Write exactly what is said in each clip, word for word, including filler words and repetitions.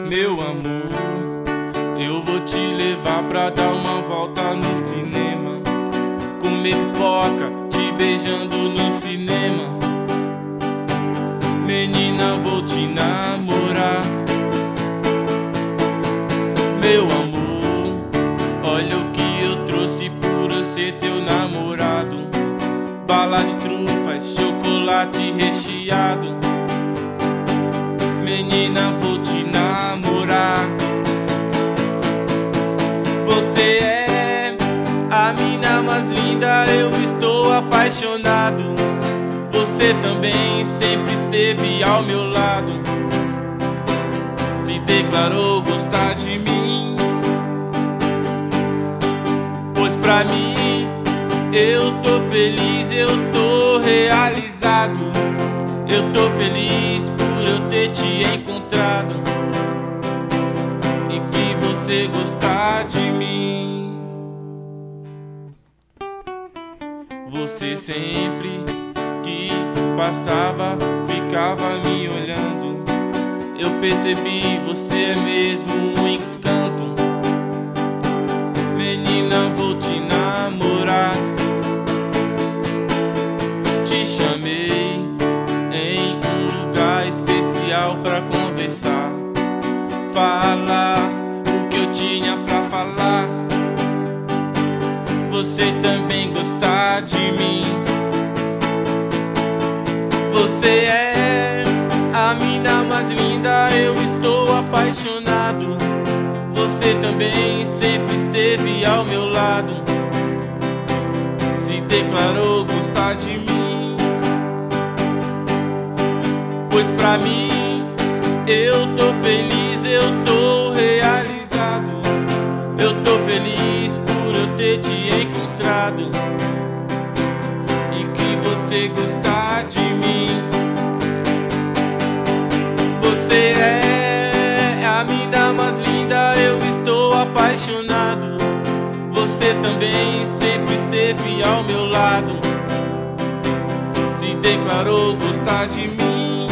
Meu amor, eu vou te levar pra dar uma volta no cinema, comer pipoca, te beijando no cinema. Menina, vou te namorar. Meu amor, olha o que eu trouxe por eu ser teu namorado. Bala de trufas, chocolate recheado. Menina, vou te namorar. Você é a mina mais linda, eu estou apaixonado. Você também sempre esteve ao meu lado. Se declarou gostar de mim, pois pra mim eu tô feliz, eu tô realizado. Eu tô feliz por eu ter te encontrado e que você gostar de mim. Você sempre que passava ficava me olhando. Eu percebi, você é mesmo um encanto. Menina, vou te namorar. Te chamei em um lugar especial pra conversar, falar o que eu tinha pra falar. Você também gostar de mim. Você é a mina mais linda, eu estou apaixonado. Você também sempre esteve ao meu lado. Se declarou gostar de mim, pois pra mim eu tô feliz, eu tô realizado. Eu tô feliz por eu ter te encontrado e que você gostar de mim. Você é a mina mais linda, eu estou apaixonado. Você também sempre esteve ao meu lado. Se declarou gostar de mim,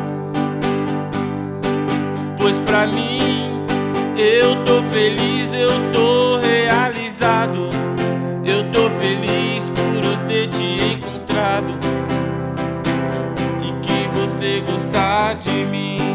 pois pra mim eu tô feliz, eu tô realizado. Eu tô feliz por eu ter te encontrado e que você gostar de mim.